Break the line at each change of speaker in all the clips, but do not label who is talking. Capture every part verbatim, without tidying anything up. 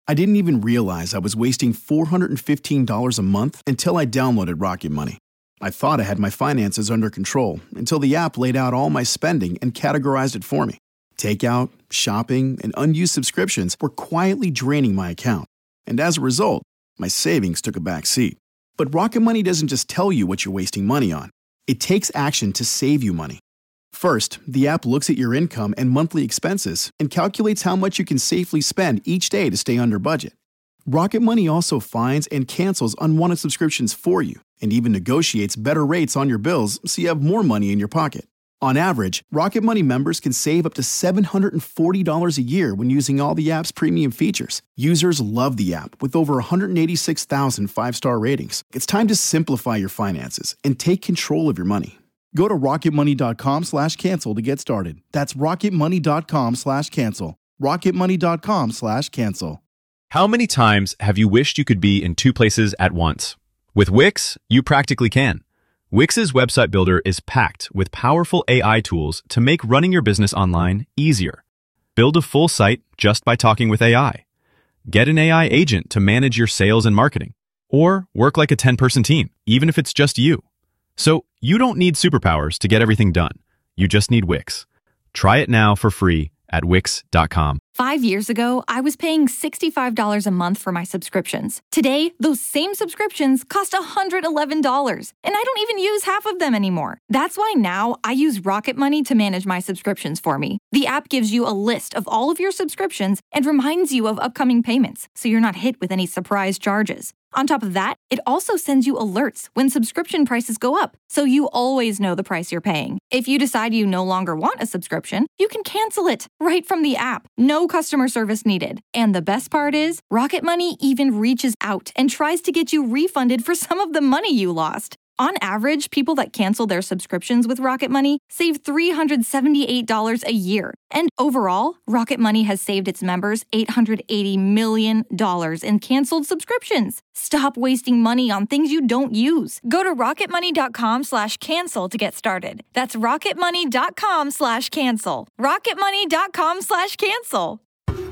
I didn't even realize I was wasting four hundred fifteen dollars a month until I downloaded Rocket Money. I thought I had my finances under control until the app laid out all my spending and categorized it for me. Takeout, shopping, and unused subscriptions were quietly draining my account. And as a result, my savings took a back seat. But Rocket Money doesn't just tell you what you're wasting money on. It takes action to save you money. First, the app looks at your income and monthly expenses and calculates how much you can safely spend each day to stay under budget. Rocket Money also finds and cancels unwanted subscriptions for you and even negotiates better rates on your bills so you have more money in your pocket. On average, Rocket Money members can save up to seven hundred forty dollars a year when using all the app's premium features. Users love the app with over one hundred eighty-six thousand five-star ratings. It's time to simplify your finances and take control of your money. Go to rocketmoney.com slash cancel to get started. That's rocketmoney.com slash cancel. rocketmoney.com slash cancel.
How many times have you wished you could be in two places at once? With Wix, you practically can. Wix's website builder is packed with powerful A I tools to make running your business online easier. Build a full site just by talking with A I. Get an A I agent to manage your sales and marketing. Or work like a ten-person team, even if it's just you. So you don't need superpowers to get everything done. You just need Wix. Try it now for free at wix dot com.
Five years ago, I was paying sixty-five dollars a month for my subscriptions. Today, those same subscriptions cost one hundred eleven dollars, and I don't even use half of them anymore. That's why now I use Rocket Money to manage my subscriptions for me. The app gives you a list of all of your subscriptions and reminds you of upcoming payments, so you're not hit with any surprise charges. On top of that, it also sends you alerts when subscription prices go up, so you always know the price you're paying. If you decide you no longer want a subscription, you can cancel it right from the app. No customer service needed. And the best part is, Rocket Money even reaches out and tries to get you refunded for some of the money you lost. On average, people that cancel their subscriptions with Rocket Money save three hundred seventy-eight dollars a year. And overall, Rocket Money has saved its members eight hundred eighty million dollars in canceled subscriptions. Stop wasting money on things you don't use. Go to rocketmoney.com slash cancel to get started. That's rocketmoney.com slash cancel. rocketmoney.com slash cancel.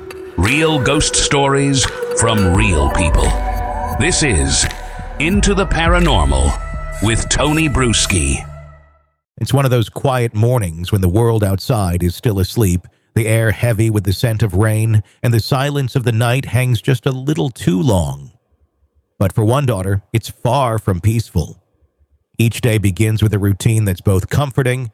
Real ghost stories from real people. This is Into the Paranormal with Tony Bruschi.
It's one of those quiet mornings when the world outside is still asleep, the air heavy with the scent of rain, and the silence of the night hangs just a little too long. But for one daughter, it's far from peaceful. Each day begins with a routine that's both comforting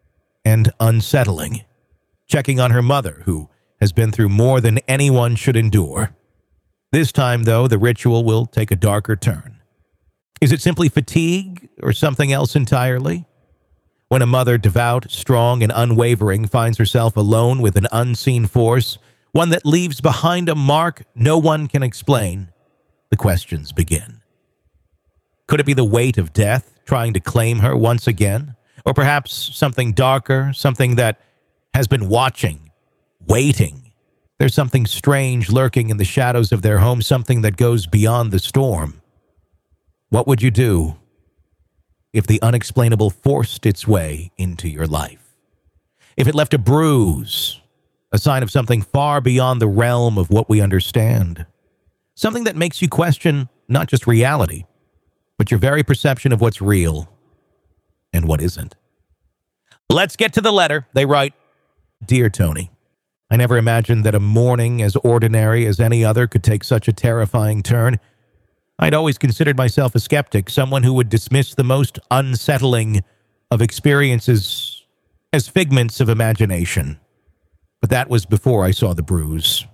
and unsettling. Checking on her mother, who has been through more than anyone should endure. This time, though, the ritual will take a darker turn. Is it simply fatigue or something else entirely? When a mother, devout, strong, and unwavering, finds herself alone with an unseen force, one that leaves behind a mark no one can explain, the questions begin. Could it be the weight of death trying to claim her once again? Or perhaps something darker, something that has been watching, waiting? There's something strange lurking in the shadows of their home, something that goes beyond the storm. What would you do if the unexplainable forced its way into your life? If it left a bruise, a sign of something far beyond the realm of what we understand? Something that makes you question not just reality, but your very perception of what's real and what isn't. Let's get to the letter. They write, Dear Tony, I never imagined that a morning as ordinary as any other could take such a terrifying turn. I'd always considered myself a skeptic, someone who would dismiss the most unsettling of experiences as figments of imagination. But that was before I saw the bruise.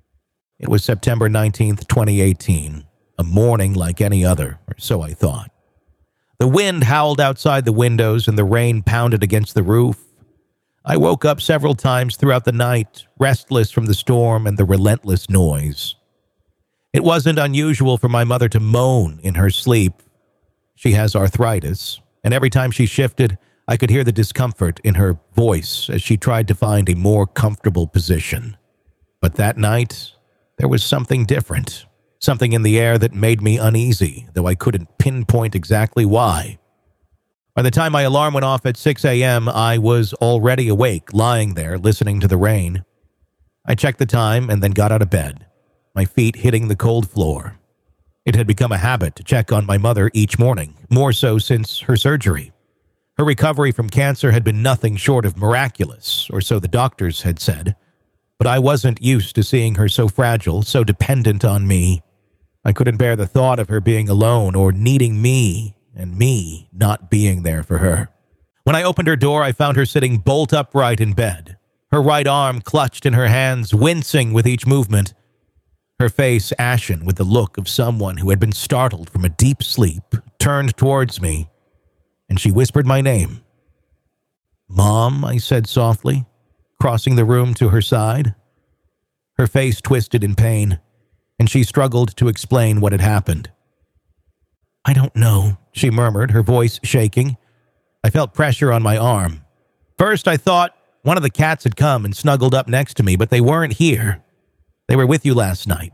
It was September nineteenth, twenty eighteen, a morning like any other, or so I thought. The wind howled outside the windows and the rain pounded against the roof. I woke up several times throughout the night, restless from the storm and the relentless noise. It wasn't unusual for my mother to moan in her sleep. She has arthritis, and every time she shifted, I could hear the discomfort in her voice as she tried to find a more comfortable position. But that night, there was something different, something in the air that made me uneasy, though I couldn't pinpoint exactly why. By the time my alarm went off at six a.m., I was already awake, lying there, listening to the rain. I checked the time and then got out of bed. my feet hitting the cold floor. It had become a habit to check on my mother each morning, more so since her surgery. Her recovery from cancer had been nothing short of miraculous, or so the doctors had said, but I wasn't used to seeing her so fragile, so dependent on me. I couldn't bear the thought of her being alone or needing me, and me not being there for her. When I opened her door, I found her sitting bolt upright in bed, her right arm clutched in her hands, wincing with each movement, her face ashen with the look of someone who had been startled from a deep sleep, turned towards me, and she whispered my name. "Mom," I said softly, crossing the room to her side. Her face twisted in pain, and she struggled to explain what had happened. "I don't know," she murmured, her voice shaking. I felt pressure on my arm. First, I thought one of the cats had come and snuggled up next to me, but they weren't here. They were with you last night.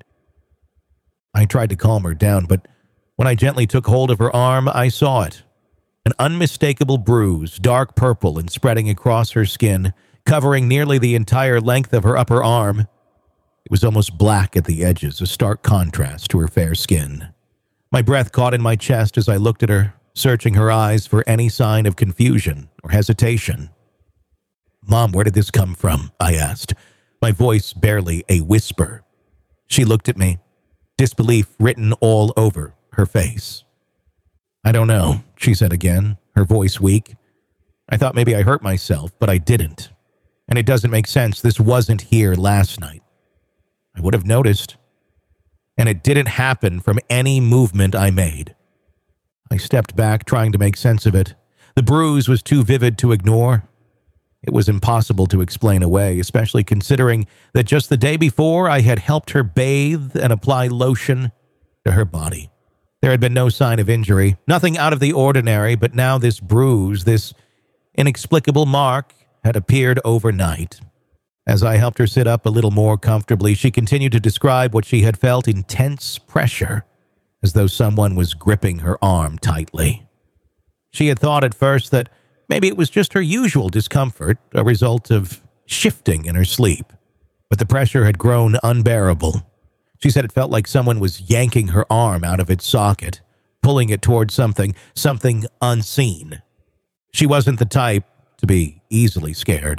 I tried to calm her down, but when I gently took hold of her arm, I saw it. An unmistakable bruise, dark purple and spreading across her skin, covering nearly the entire length of her upper arm. It was almost black at the edges, a stark contrast to her fair skin. My breath caught in my chest as I looked at her, searching her eyes for any sign of confusion or hesitation. "Mom, where did this come from?" I asked, my voice barely a whisper. She looked at me, disbelief written all over her face. "I don't know," she said again, her voice weak. "I thought maybe I hurt myself, but I didn't. And it doesn't make sense. This wasn't here last night. I would have noticed. And it didn't happen from any movement I made." I stepped back, trying to make sense of it. The bruise was too vivid to ignore. It was impossible to explain away, especially considering that just the day before I had helped her bathe and apply lotion to her body. There had been no sign of injury, nothing out of the ordinary, but now this bruise, this inexplicable mark, had appeared overnight. As I helped her sit up a little more comfortably, she continued to describe what she had felt: intense pressure, as though someone was gripping her arm tightly. She had thought at first that maybe it was just her usual discomfort, a result of shifting in her sleep. But the pressure had grown unbearable. She said it felt like someone was yanking her arm out of its socket, pulling it towards something, something unseen. She wasn't the type to be easily scared.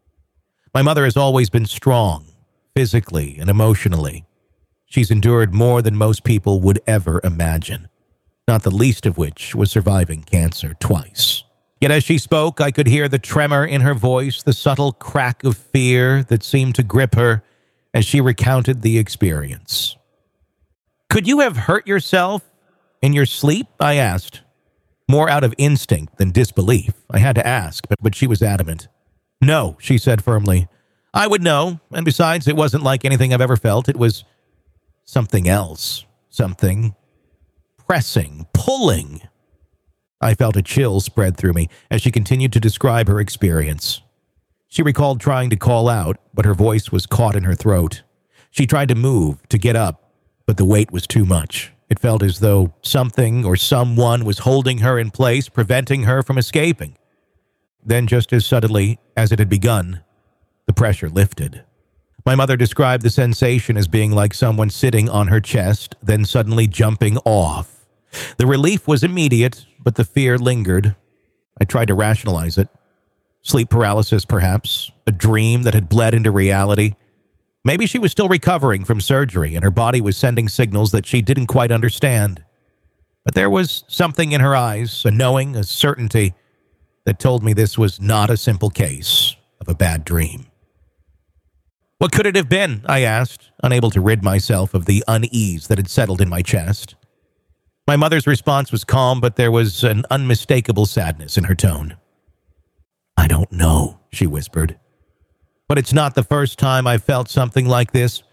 My mother has always been strong, physically and emotionally. She's endured more than most people would ever imagine, not the least of which was surviving cancer twice. Yet as she spoke, I could hear the tremor in her voice, the subtle crack of fear that seemed to grip her as she recounted the experience. "Could you have hurt yourself in your sleep?" I asked, more out of instinct than disbelief. I had to ask, but, but she was adamant. "No," she said firmly. "I would know, and besides, it wasn't like anything I've ever felt. It was something else, something pressing, pulling." I felt a chill spread through me as she continued to describe her experience. She recalled trying to call out, but her voice was caught in her throat. She tried to move, to get up, but the weight was too much. It felt as though something or someone was holding her in place, preventing her from escaping. Then, just as suddenly as it had begun, the pressure lifted. My mother described the sensation as being like someone sitting on her chest, then suddenly jumping off. The relief was immediate, but the fear lingered. I tried to rationalize it. Sleep paralysis, perhaps. A dream that had bled into reality. Maybe she was still recovering from surgery, and her body was sending signals that she didn't quite understand. But there was something in her eyes, a knowing, a certainty, that told me this was not a simple case of a bad dream. "What could it have been?" I asked, unable to rid myself of the unease that had settled in my chest. My mother's response was calm, but there was an unmistakable sadness in her tone. "I don't know," she whispered. "But it's not the first time I've felt something like this."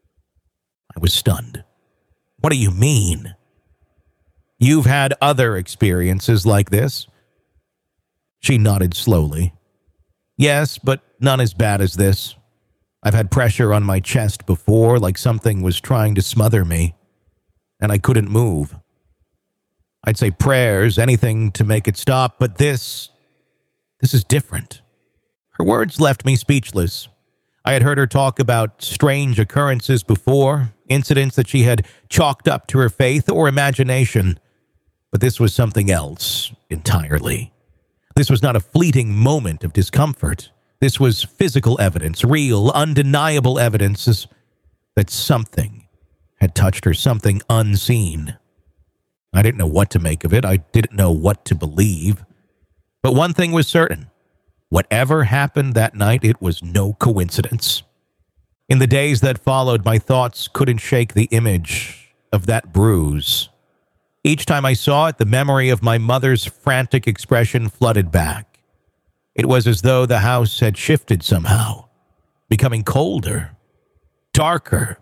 I was stunned. "What do you mean?" "You've had other experiences like this?" She nodded slowly. "Yes, but none as bad as this. I've had pressure on my chest before, like something was trying to smother me, and I couldn't move. I'd say prayers, anything to make it stop, but this, this is different." Her words left me speechless. I had heard her talk about strange occurrences before, incidents that she had chalked up to her faith or imagination, but this was something else entirely. This was not a fleeting moment of discomfort. This was physical evidence, real, undeniable evidence that something had touched her, something unseen. I didn't know what to make of it. I didn't know what to believe. But one thing was certain. Whatever happened that night, it was no coincidence. In the days that followed, my thoughts couldn't shake the image of that bruise. Each time I saw it, the memory of my mother's frantic expression flooded back. It was as though the house had shifted somehow, becoming colder, darker.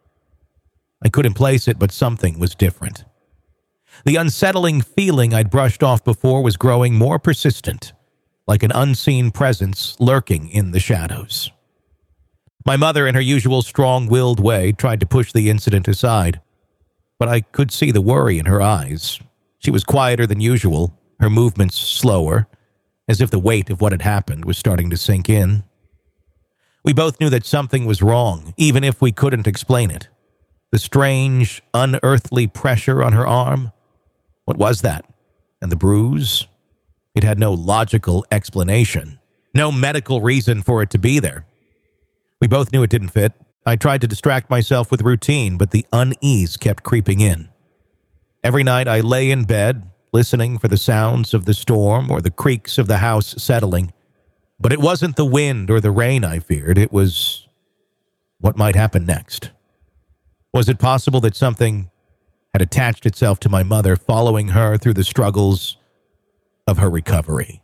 I couldn't place it, but something was different. The unsettling feeling I'd brushed off before was growing more persistent, like an unseen presence lurking in the shadows. My mother, in her usual strong-willed way, tried to push the incident aside, but I could see the worry in her eyes. She was quieter than usual, her movements slower, as if the weight of what had happened was starting to sink in. We both knew that something was wrong, even if we couldn't explain it. The strange, unearthly pressure on her arm. What was that? And the bruise? It had no logical explanation, no medical reason for it to be there. We both knew it didn't fit. I tried to distract myself with routine, but the unease kept creeping in. Every night I lay in bed, listening for the sounds of the storm or the creaks of the house settling. But it wasn't the wind or the rain I feared. It was what might happen next. Was it possible that something had attached itself to my mother, following her through the struggles of her recovery?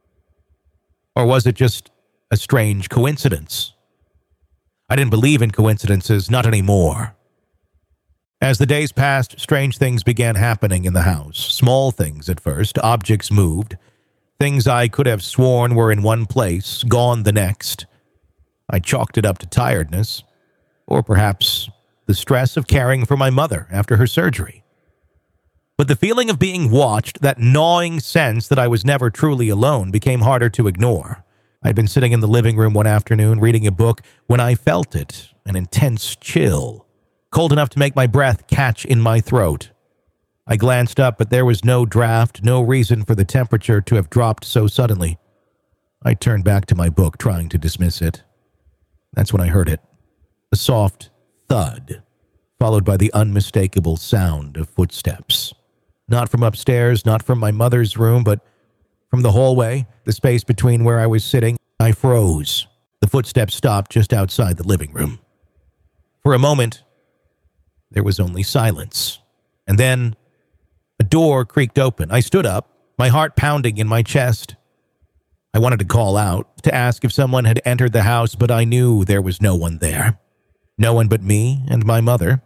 Or was it just a strange coincidence? I didn't believe in coincidences, not anymore. As the days passed, strange things began happening in the house. Small things at first. Objects moved. Things I could have sworn were in one place, gone the next. I chalked it up to tiredness, or perhaps the stress of caring for my mother after her surgery. But the feeling of being watched, that gnawing sense that I was never truly alone, became harder to ignore. I'd been sitting in the living room one afternoon reading a book when I felt it, an intense chill, cold enough to make my breath catch in my throat. I glanced up, but there was no draft, no reason for the temperature to have dropped so suddenly. I turned back to my book, trying to dismiss it. That's when I heard it. A soft thud, followed by the unmistakable sound of footsteps. Not from upstairs, not from my mother's room, but from the hallway, the space between where I was sitting. I froze. The footsteps stopped just outside the living room. For a moment, there was only silence. And then a door creaked open. I stood up, my heart pounding in my chest. I wanted to call out, to ask if someone had entered the house, but I knew there was no one there. No one but me and my mother.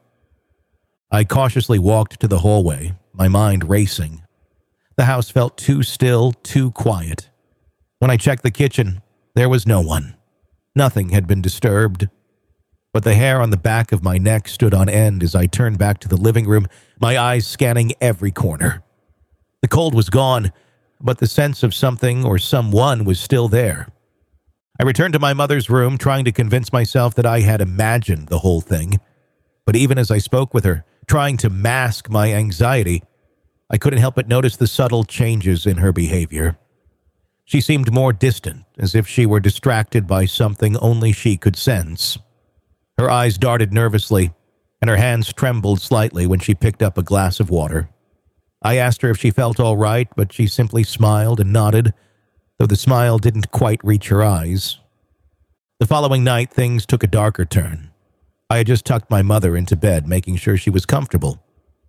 I cautiously walked to the hallway, my mind racing. The house felt too still, too quiet. When I checked the kitchen, there was no one. Nothing had been disturbed. But the hair on the back of my neck stood on end as I turned back to the living room, my eyes scanning every corner. The cold was gone, but the sense of something or someone was still there. I returned to my mother's room, trying to convince myself that I had imagined the whole thing. But even as I spoke with her, trying to mask my anxiety, I couldn't help but notice the subtle changes in her behavior. She seemed more distant, as if she were distracted by something only she could sense. Her eyes darted nervously, and her hands trembled slightly when she picked up a glass of water. I asked her if she felt all right, but she simply smiled and nodded, though the smile didn't quite reach her eyes. The following night, things took a darker turn. I had just tucked my mother into bed, making sure she was comfortable.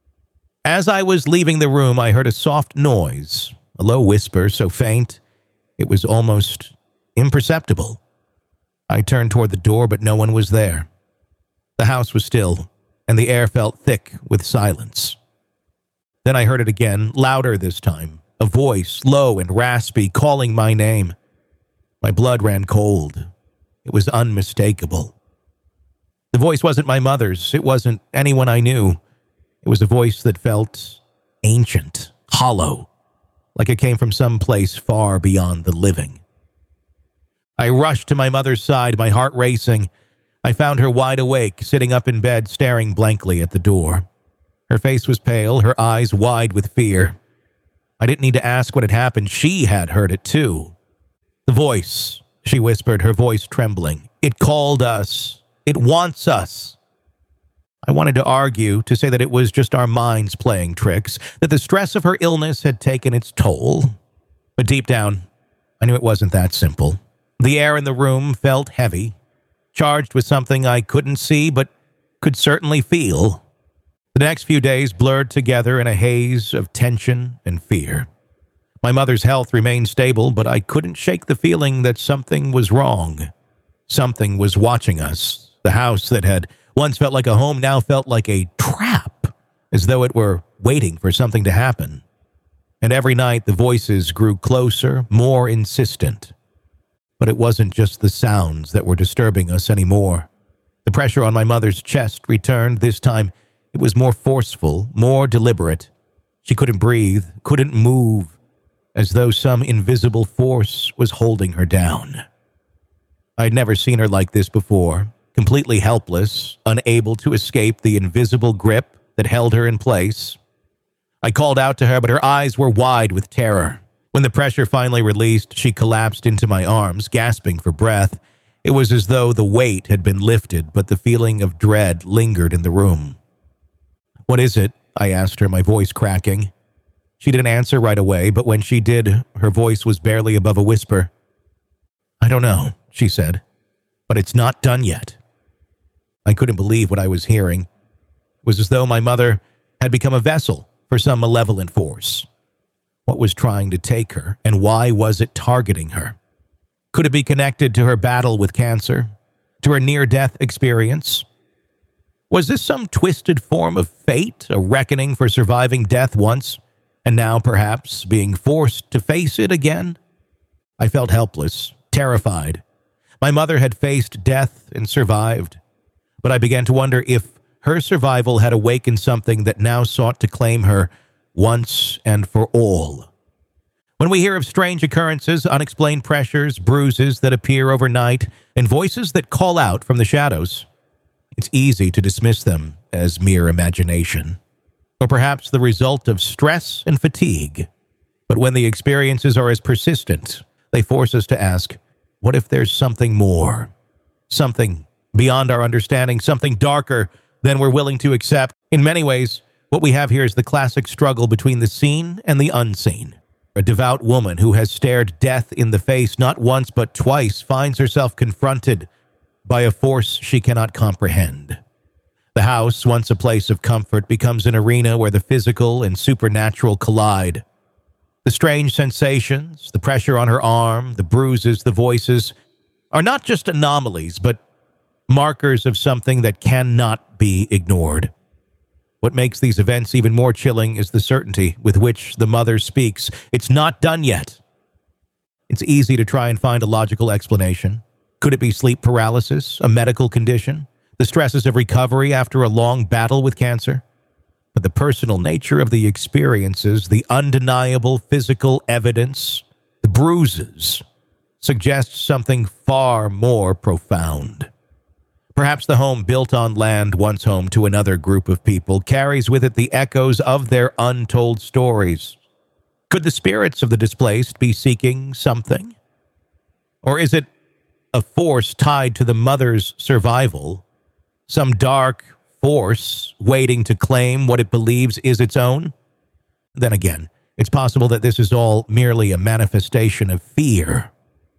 As I was leaving the room, I heard a soft noise, a low whisper so faint it was almost imperceptible. I turned toward the door, but no one was there. The house was still, and the air felt thick with silence. Then I heard it again, louder this time, a voice, low and raspy, calling my name. My blood ran cold. It was unmistakable. The voice wasn't my mother's. It wasn't anyone I knew. It was a voice that felt ancient, hollow, like it came from some place far beyond the living. I rushed to my mother's side, my heart racing. I found her wide awake, sitting up in bed, staring blankly at the door. Her face was pale, her eyes wide with fear. I didn't need to ask what had happened. She had heard it too. The voice, she whispered, her voice trembling. It called us. It wants us. I wanted to argue, to say that it was just our minds playing tricks, that the stress of her illness had taken its toll. But deep down, I knew it wasn't that simple. The air in the room felt heavy, charged with something I couldn't see but could certainly feel. The next few days blurred together in a haze of tension and fear. My mother's health remained stable, but I couldn't shake the feeling that something was wrong. Something was watching us. The house that had once felt like a home now felt like a trap, as though it were waiting for something to happen. And every night the voices grew closer, more insistent. But it wasn't just the sounds that were disturbing us anymore. The pressure on my mother's chest returned. This time, it was more forceful, more deliberate. She couldn't breathe, couldn't move, as though some invisible force was holding her down. I'd never seen her like this before, completely helpless, unable to escape the invisible grip that held her in place. I called out to her, but her eyes were wide with terror. When the pressure finally released, she collapsed into my arms, gasping for breath. It was as though the weight had been lifted, but the feeling of dread lingered in the room. "What is it?" I asked her, my voice cracking. She didn't answer right away, but when she did, her voice was barely above a whisper. "I don't know," she said, "but it's not done yet." I couldn't believe what I was hearing. It was as though my mother had become a vessel for some malevolent force. What was trying to take her, and why was it targeting her? Could it be connected to her battle with cancer? To her near-death experience? Was this some twisted form of fate, a reckoning for surviving death once, and now perhaps being forced to face it again? I felt helpless, terrified. My mother had faced death and survived, but I began to wonder if her survival had awakened something that now sought to claim her once and for all. When we hear of strange occurrences, unexplained pressures, bruises that appear overnight, and voices that call out from the shadows, it's easy to dismiss them as mere imagination, or perhaps the result of stress and fatigue. But when the experiences are as persistent, they force us to ask, what if there's something more? Something beyond our understanding, something darker than we're willing to accept. In many ways, what we have here is the classic struggle between the seen and the unseen. A devout woman who has stared death in the face not once but twice finds herself confronted by a force she cannot comprehend. The house, once a place of comfort, becomes an arena where the physical and supernatural collide. The strange sensations, the pressure on her arm, the bruises, the voices, are not just anomalies, but markers of something that cannot be ignored. What makes these events even more chilling is the certainty with which the mother speaks. It's not done yet. It's easy to try and find a logical explanation. Could it be sleep paralysis, a medical condition, the stresses of recovery after a long battle with cancer? But the personal nature of the experiences, the undeniable physical evidence, the bruises, suggests something far more profound. Perhaps the home built on land once home to another group of people carries with it the echoes of their untold stories. Could the spirits of the displaced be seeking something? Or is it a force tied to the mother's survival, some dark force waiting to claim what it believes is its own? Then again, it's possible that this is all merely a manifestation of fear.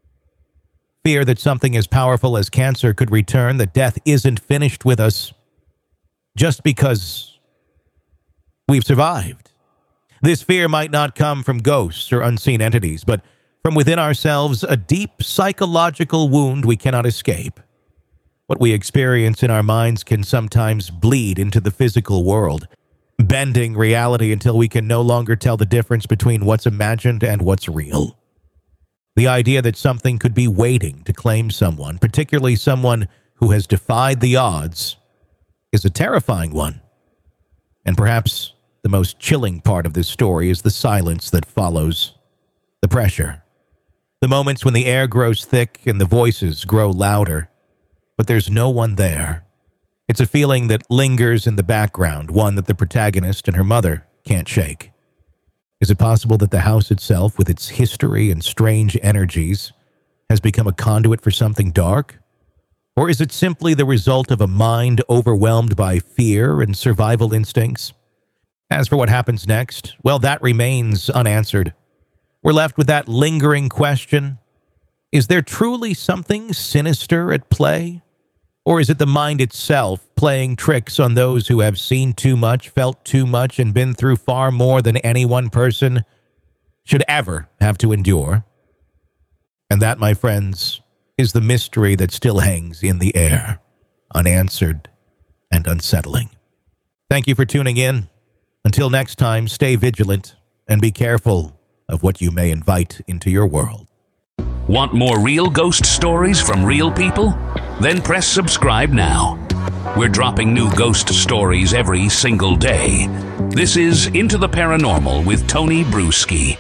Fear that something as powerful as cancer could return, that death isn't finished with us just because we've survived. This fear might not come from ghosts or unseen entities, but from within ourselves, a deep psychological wound we cannot escape. What we experience in our minds can sometimes bleed into the physical world, bending reality until we can no longer tell the difference between what's imagined and what's real. The idea that something could be waiting to claim someone, particularly someone who has defied the odds, is a terrifying one. And perhaps the most chilling part of this story is the silence that follows. The pressure. The moments when the air grows thick and the voices grow louder, but there's no one there. It's a feeling that lingers in the background, one that the protagonist and her mother can't shake. Is it possible that the house itself, with its history and strange energies, has become a conduit for something dark? Or is it simply the result of a mind overwhelmed by fear and survival instincts? As for what happens next, well, that remains unanswered. We're left with that lingering question. Is there truly something sinister at play? Or is it the mind itself playing tricks on those who have seen too much, felt too much, and been through far more than any one person should ever have to endure? And that, my friends, is the mystery that still hangs in the air, unanswered and unsettling. Thank you for tuning in. Until next time, stay vigilant and be careful of what you may invite into your world.
Want more real ghost stories from real people? Then press subscribe now. We're dropping new ghost stories every single day. This is Into the Paranormal with Tony Bruschi.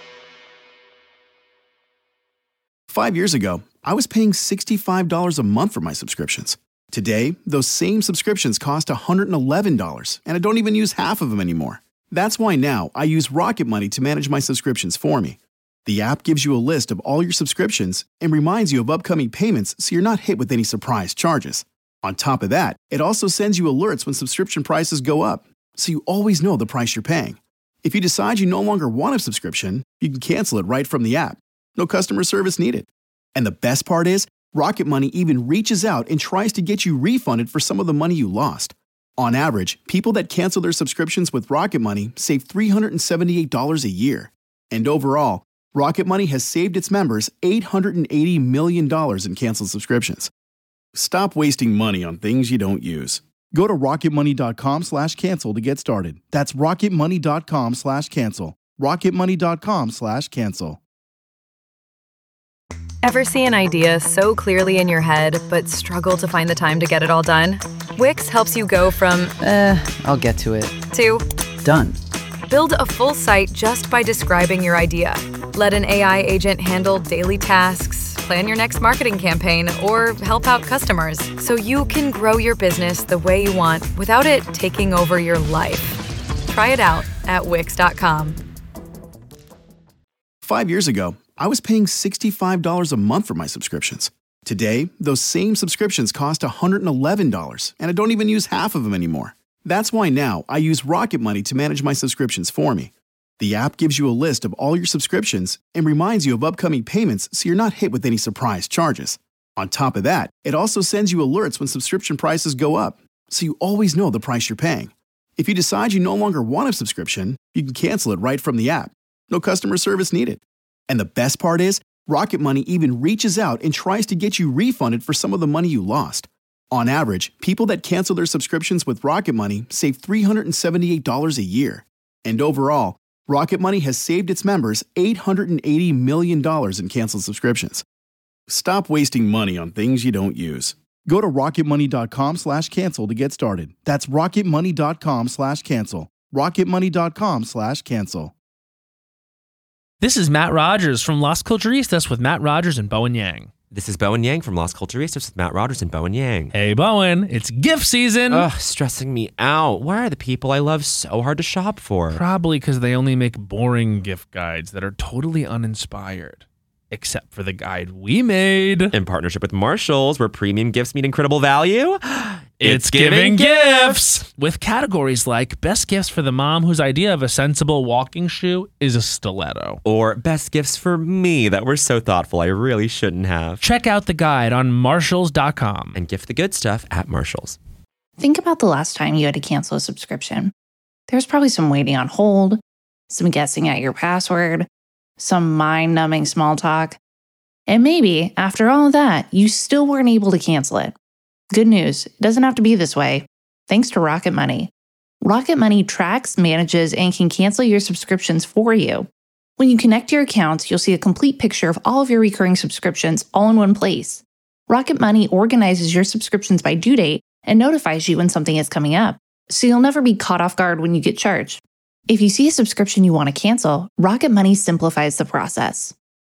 Five years ago, I was paying sixty-five dollars a month for my subscriptions. Today, those same subscriptions cost one hundred eleven dollars, and I don't even use half of them anymore. That's why now I use Rocket Money to manage my subscriptions for me. The app gives you a list of all your subscriptions and reminds you of upcoming payments so you're not hit with any surprise charges. On top of that, it also sends you alerts when subscription prices go up, so you always know the price you're paying. If you decide you no longer want a subscription, you can cancel it right from the app. No customer service needed. And the best part is, Rocket Money even reaches out and tries to get you refunded for some of the money you lost. On average, people that cancel their subscriptions with Rocket Money save three hundred seventy-eight dollars a year. And overall, Rocket Money has saved its members eight hundred eighty million dollars in canceled subscriptions. Stop wasting money on things you don't use. Go to rocketmoney.com slash cancel to get started. That's rocketmoney.com slash cancel. rocketmoney.com slash cancel.
Ever see an idea so clearly in your head, but struggle to find the time to get it all done? Wix helps you go from,
Eh, I'll get to it.
to,
Done.
build a full site just by describing your idea. Let an A I agent handle daily tasks, plan your next marketing campaign, or help out customers so you can grow your business the way you want without it taking over your life. Try it out at wix dot com.
Five years ago, I was paying sixty-five dollars a month for my subscriptions. Today, those same subscriptions cost one hundred eleven dollars, and I don't even use half of them anymore. That's why now I use Rocket Money to manage my subscriptions for me. The app gives you a list of all your subscriptions and reminds you of upcoming payments so you're not hit with any surprise charges. On top of that, it also sends you alerts when subscription prices go up, so you always know the price you're paying. If you decide you no longer want a subscription, you can cancel it right from the app. No customer service needed. And the best part is, Rocket Money even reaches out and tries to get you refunded for some of the money you lost. On average, people that cancel their subscriptions with Rocket Money save three hundred seventy-eight dollars a year. And overall, Rocket Money has saved its members eight hundred eighty million dollars in canceled subscriptions. Stop wasting money on things you don't use. Go to rocketmoney.com slash cancel to get started. That's rocketmoney.com slash cancel. rocketmoney.com slash cancel.
This is Matt Rogers from Las Culturistas with Matt Rogers and Bowen Yang.
This is Bowen Yang from Las Culturistas with Matt Rogers and Bowen Yang.
Hey, Bowen, it's gift season.
Ugh, stressing me out. Why are the people I love so hard to shop for?
Probably because they only make boring gift guides that are totally uninspired. Except for the guide we made.
In partnership with Marshalls, where premium gifts meet incredible value.
It's giving gifts! With categories like best gifts for the mom whose idea of a sensible walking shoe is a stiletto.
Or best gifts for me that were so thoughtful I really shouldn't have.
Check out the guide on marshalls dot com.
And gift the good stuff at Marshalls.
Think about the last time you had to cancel a subscription. There's probably some waiting on hold, some guessing at your password, some mind-numbing small talk. And maybe, after all of that, you still weren't able to cancel it. Good news, it doesn't have to be this way. Thanks to Rocket Money. Rocket Money tracks, manages, and can cancel your subscriptions for you. When you connect your accounts, you'll see a complete picture of all of your recurring subscriptions all in one place. Rocket Money organizes your subscriptions by due date and notifies you when something is coming up, so you'll never be caught off guard when you get charged. If you see a subscription you want to cancel, Rocket Money simplifies the process.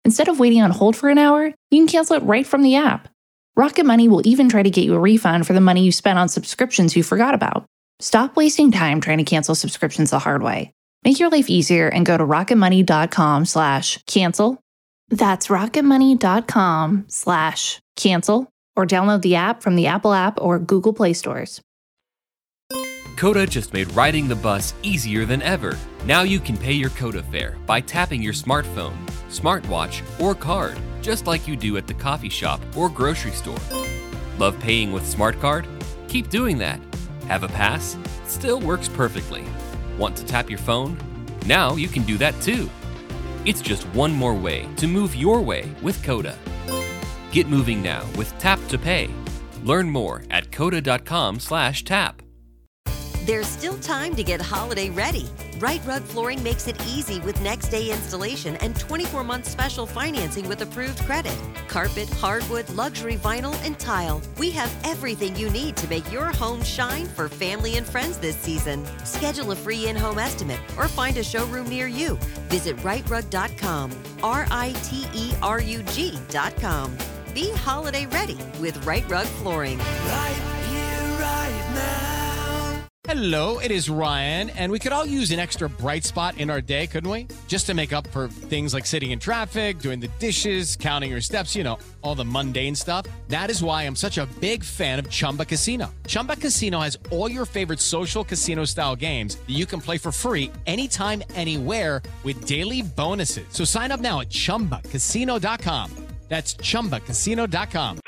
Instead of waiting on hold for an hour, you can cancel it right from the app. Rocket Money will even try to get you a refund for the money you spent on subscriptions you forgot about. Stop wasting time trying to cancel subscriptions the hard way. Make your life easier and go to rocketmoney.com slash cancel. That's rocketmoney.com slash cancel or download the app from the Apple app or Google Play stores.
Coda just made riding the bus easier than ever. Now you can pay your Coda fare by tapping your smartphone, smartwatch, or card, just like you do at the coffee shop or grocery store. Love paying with Smart Card? Keep doing that. Have a pass? Still works perfectly. Want to tap your phone? Now you can do that too. It's just one more way to move your way with Coda. Get moving now with Tap to Pay. Learn more at coda.com slash tap.
There's still time to get holiday ready. Right Rug Flooring makes it easy with next day installation and twenty-four month special financing with approved credit. Carpet, hardwood, luxury vinyl, and tile. We have everything you need to make your home shine for family and friends this season. Schedule a free in-home estimate or find a showroom near you. Visit right rug dot com, R I T E R U G dot com. Be holiday ready with Right Rug Flooring.
Right here, right now. Hello, it is Ryan, and we could all use an extra bright spot in our day, couldn't we? Just to make up for things like sitting in traffic, doing the dishes, counting your steps, you know, all the mundane stuff. That is why I'm such a big fan of Chumba Casino. Chumba Casino has all your favorite social casino-style games that you can play for free anytime, anywhere with daily bonuses. So sign up now at chumba casino dot com. That's chumba casino dot com.